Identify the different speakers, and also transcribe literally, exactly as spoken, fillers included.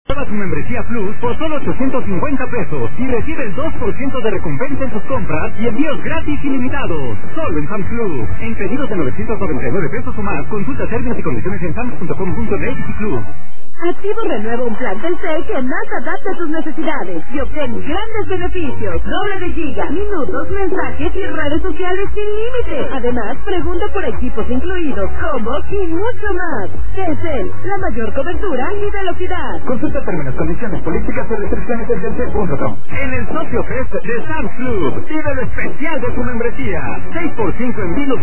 Speaker 1: Toda su membresía Plus por solo ochocientos cincuenta pesos y recibe el dos por ciento de recompensa en sus compras y envíos gratis ilimitados. Solo en Sam's Club. En pedidos de novecientos noventa y nueve pesos o más, consulta términos y condiciones en sams punto com punto m x y Plus.
Speaker 2: Activo renueva un plan Telcel que más adapta a tus necesidades y obtén grandes beneficios. Doble de giga, minutos, mensajes y redes sociales sin límite. Además, pregunta por equipos incluidos, combos y mucho más. Telcel, la mayor cobertura y velocidad.
Speaker 1: Consulta términos, condiciones, políticas y restricciones en telcel punto com. En el Socio Fest de Sam's Club, vive lo especial de su membresía. seis por cinco en vinos